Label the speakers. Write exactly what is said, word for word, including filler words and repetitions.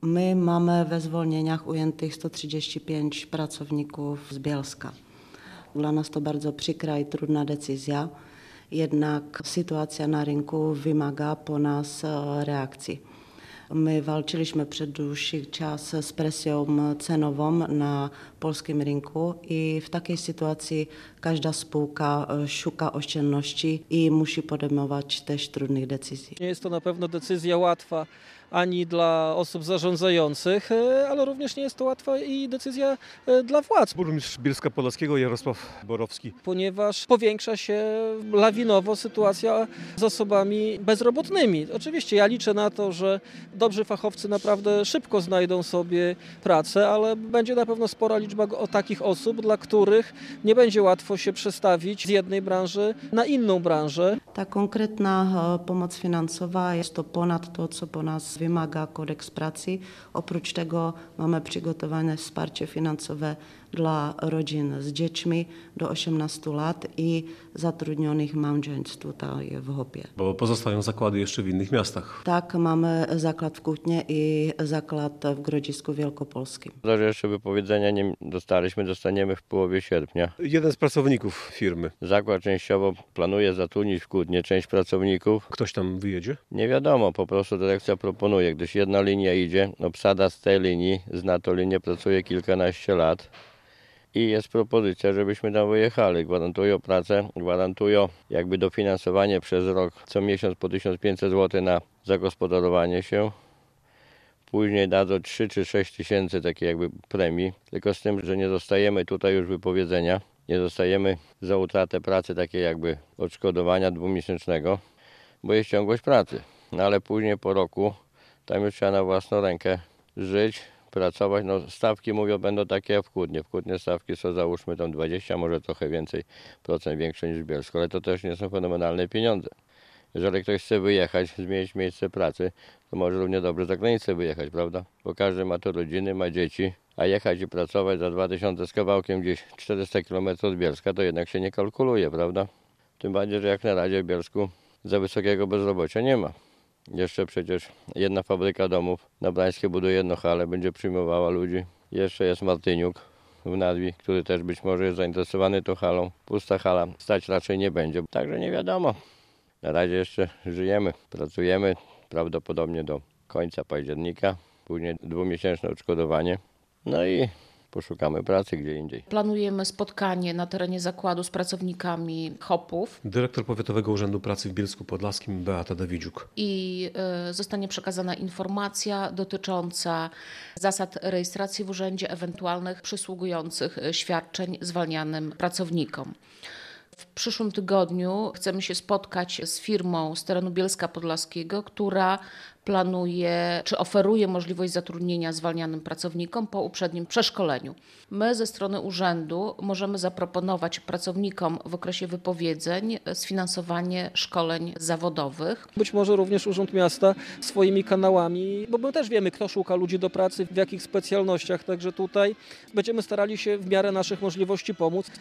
Speaker 1: My mamy we zwolnieniach ujętych sto trzydzieści pięć pracowników z Bielska. Dla nas to bardzo przykra i trudna decyzja, jednak sytuacja na rynku wymaga po nas reakcji. My walczyliśmy przez dłuższy czas z presją cenową na polskim rynku i w takiej sytuacji każda spółka szuka oszczędności i musi podejmować też trudnych decyzji.
Speaker 2: Nie jest to na pewno decyzja łatwa ani dla osób zarządzających, ale również nie jest to łatwa i decyzja dla władz.
Speaker 3: Burmistrz Bielska Podlaskiego Jarosław Borowski.
Speaker 2: Ponieważ powiększa się lawinowo sytuacja z osobami bezrobotnymi. Oczywiście ja liczę na to, że dobrzy fachowcy naprawdę szybko znajdą sobie pracę, ale będzie na pewno spora liczba o takich osób, dla których nie będzie łatwo się przestawić z jednej branży na inną branżę.
Speaker 1: Ta konkretna pomoc finansowa jest to ponad to, co po nas wymaga kodeks pracy. Oprócz tego mamy przygotowane wsparcie finansowe dla rodzin z dziećmi do osiemnastu lat i zatrudnionych małżeństw tutaj w Chopie.
Speaker 3: Bo pozostają zakłady jeszcze w innych miastach.
Speaker 1: Tak, mamy zakład w Kutnie i zakład w Grodzisku Wielkopolskim.
Speaker 4: Że jeszcze wypowiedzenia nie dostaliśmy, dostaniemy w połowie sierpnia.
Speaker 3: Jeden z pracowników firmy.
Speaker 4: Zakład częściowo planuje zatrudnić w Kutnie część pracowników.
Speaker 3: Ktoś tam wyjedzie?
Speaker 4: Nie wiadomo, po prostu dyrekcja proponuje, gdyż jedna linia idzie, obsada z tej linii, zna tą linię, pracuje kilkanaście lat. I jest propozycja, żebyśmy tam wyjechali. Gwarantują pracę, gwarantują jakby dofinansowanie przez rok co miesiąc po tysiąc pięćset złotych na zagospodarowanie się. Później dadzą trzy czy sześć tysięcy takiej jakby premii, tylko z tym, że nie dostajemy tutaj już wypowiedzenia. Nie dostajemy za utratę pracy takiej jakby odszkodowania dwumiesięcznego, bo jest ciągłość pracy. No ale później po roku tam już trzeba na własną rękę żyć, pracować. No stawki mówią będą takie jak w Kutnie. W Kutnie stawki są załóżmy tam dwadzieścia, może trochę więcej procent większe niż w Bielsku, ale to też nie są fenomenalne pieniądze. Jeżeli ktoś chce wyjechać, zmienić miejsce pracy, to może równie dobrze za granicę wyjechać, prawda? Bo każdy ma tu rodziny, ma dzieci, a jechać i pracować za dwa tysiące z kawałkiem gdzieś czterysta kilometrów od Bielska, to jednak się nie kalkuluje, prawda? Tym bardziej, że jak na razie w Bielsku za wysokiego bezrobocia nie ma. Jeszcze przecież jedna fabryka domów na Brańskie buduje jedną halę, będzie przyjmowała ludzi. Jeszcze jest Martyniuk w Nadwi, który też być może jest zainteresowany tą halą. Pusta hala stać raczej nie będzie, także nie wiadomo. Na razie jeszcze żyjemy, pracujemy prawdopodobnie do końca października, później dwumiesięczne odszkodowanie, no i poszukamy pracy gdzie indziej.
Speaker 5: Planujemy spotkanie na terenie zakładu z pracownikami Chopów.
Speaker 3: Dyrektor Powiatowego Urzędu Pracy w Bielsku Podlaskim Beata Dawidziuk.
Speaker 5: I y, zostanie przekazana informacja dotycząca zasad rejestracji w urzędzie, ewentualnych przysługujących świadczeń zwalnianym pracownikom. W przyszłym tygodniu chcemy się spotkać z firmą z terenu Bielska Podlaskiego, która planuje czy oferuje możliwość zatrudnienia zwalnianym pracownikom po uprzednim przeszkoleniu. My ze strony urzędu możemy zaproponować pracownikom w okresie wypowiedzeń sfinansowanie szkoleń zawodowych.
Speaker 2: Być może również Urząd Miasta swoimi kanałami, bo my też wiemy, kto szuka ludzi do pracy, w jakich specjalnościach, także tutaj będziemy starali się w miarę naszych możliwości pomóc.